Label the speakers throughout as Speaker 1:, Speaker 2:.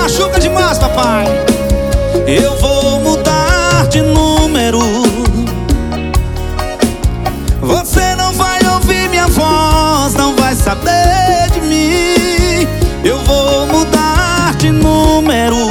Speaker 1: machuca demais, papai. Eu vou mudar de número. Você não vai ouvir minha voz, não vai saber de mim. Eu vou mudar de número.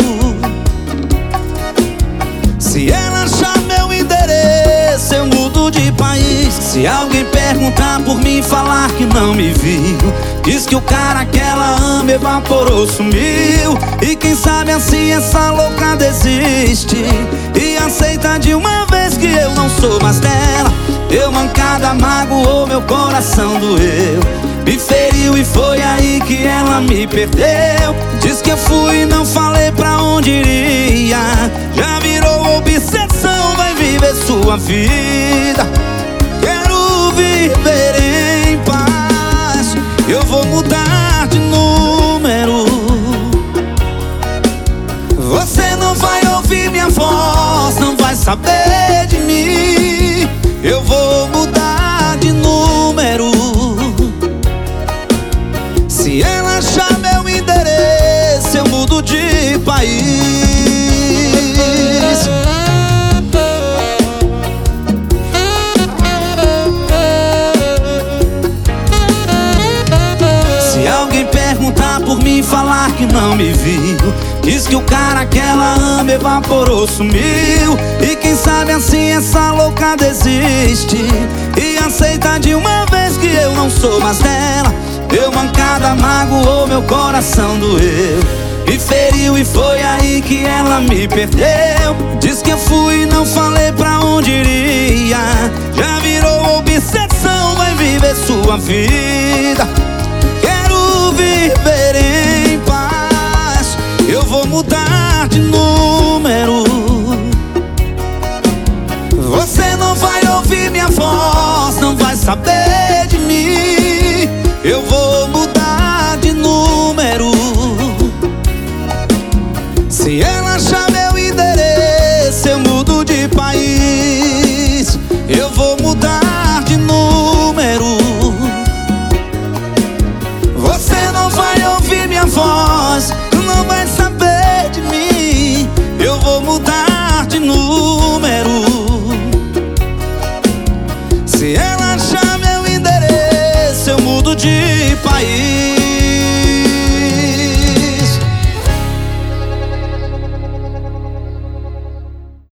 Speaker 1: Se ela achar meu endereço, eu mudo de país. Se alguém perguntar por mim, falar que não me viu, diz que o cara que ela ama evaporou, sumiu. E quem sabe assim essa louca desiste e aceita de uma vez que eu não sou mais dela. Deu mancada, magoou, meu coração doeu, me feriu e foi aí que ela me perdeu. Diz que eu fui e não falei pra onde iria. Já virou obsessão, vai viver sua vida. Quero viver em paz. Eu vou mudar de número. Você não vai ouvir minha voz, não vai saber de mim. Eu vou mudar de número. Se ela achar meu endereço, eu mudo de país. Se alguém perguntar por mim, falar que não me viu, diz que o cara que ela ama evaporou, sumiu. E quem sabe assim essa louca desiste e aceita de uma vez que eu não sou mais dela. Deu mancada, magoou, meu coração doeu, me feriu e foi aí que ela me perdeu. Diz que eu fui e não falei pra onde iria. Já virou obsessão, vai viver sua vida. Quero viver em paz. Eu vou mudar de número. Você não vai ouvir minha voz, não vai saber de mim. Eu vou mudar de número. Se ela achar meu endereço, eu mudo de país. Eu vou mudar de número. Você não vai ouvir minha voz, não vai saber de mim. Eu vou mudar de número. Se ela achar meu endereço, eu mudo de país.